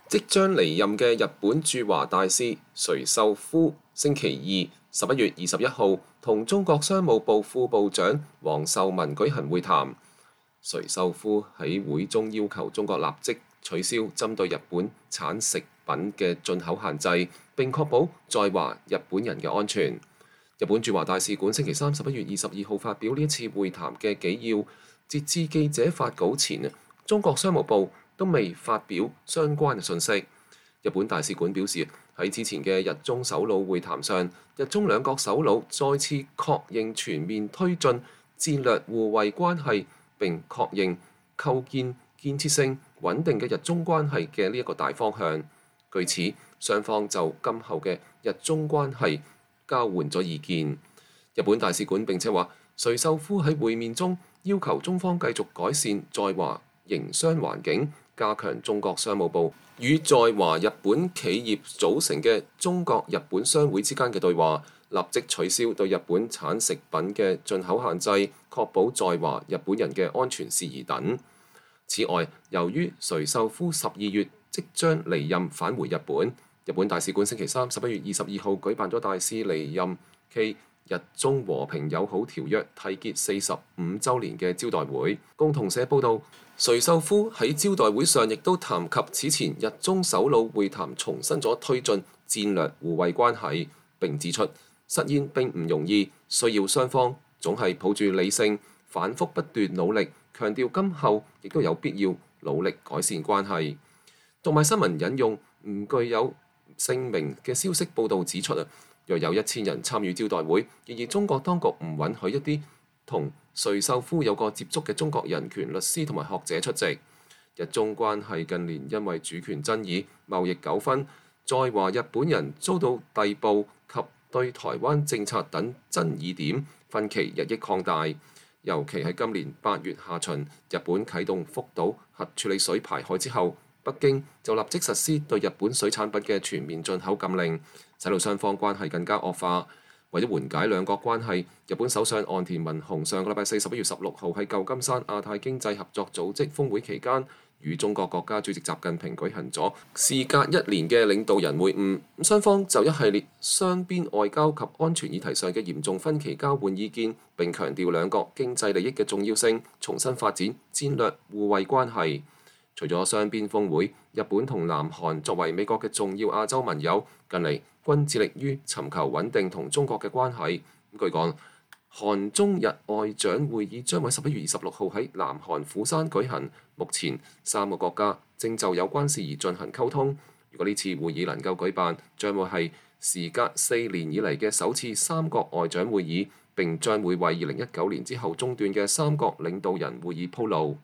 即將離任嘅日本駐華大使垂秀夫星期二11月21號同中國商務部副部長王受文舉行會談。垂秀夫喺會中要求中國立即取消針對日本產食品嘅進口限制，並確保在華日本人嘅安全。日本駐華大使館星期三11月22號發表呢一次會談嘅紀要，截至記者發稿前，中國商務部都未發表相關嘅信息。日本大使館表示，喺之前嘅日中首腦會談上，日中兩國首腦再次確認全面推進戰略互惠關係，並確認構建建設性穩定嘅日中關係嘅呢一個大方向。據此，雙方就今後嘅日中關係交換咗意見。日本大使館並且話，垂秀夫喺會面中要求中方繼續改善在華營商環境，加強中國商務部與在華日本企業組成嘅中國日本商會之間嘅對話，立即取消對日本產食品嘅進口限制，確保在華日本人嘅安全事宜等。此外，由於垂秀夫12月即將離任返回日本，日本大使館星期三11月22號舉辦咗大使離任暨日中和平友好條約締結45週年嘅招待會。共同社報導，垂秀夫喺招待會上亦都談及此前日中首腦會談重申咗推進戰略互惠關係，並指出實現並唔容易，需要雙方總係抱住理性、反覆不斷努力，強調今後亦都有必要努力改善關係。讀賣新聞引用唔具有姓名嘅消息報導指出約有1000人參與招待會，然而中國當局唔允許一啲同垂秀夫有過接觸嘅中國人權律師同埋學者出席。日中關係近年因為主權爭議、貿易糾紛、在華日本人遭到逮捕及對台灣政策等爭議點分歧日益擴大。尤其喺今年8月下旬，日本啟動福島核處理水排海之後，北京就立即實施對日本水產品嘅全面進口禁令，使到雙方關係更加惡化。為咗緩解兩國關係，日本首相岸田文雄上個禮拜4 11月16號喺舊金山亞太經濟合作組織峰會期間，與中國國家主席習近平舉行咗事隔1年嘅領導人會晤。雙方就一系列雙邊外交及安全議題上嘅嚴重分歧交換意見，並強調兩國經濟利益嘅重要性，重新發展戰略互惠關係。除咗雙邊峰會，日本同南韓作為美國嘅重要亞洲盟友，近嚟均致力於尋求穩定同中國嘅關係。據講，韓中日外長會議將喺11月26號喺南韓釜山舉行。目前3個國家正就有關事宜進行溝通。如果呢次會議能夠舉辦，將會係時隔4年以嚟嘅首次三國外長會議，並將會為2019年之後中斷嘅三國領導人會議鋪路。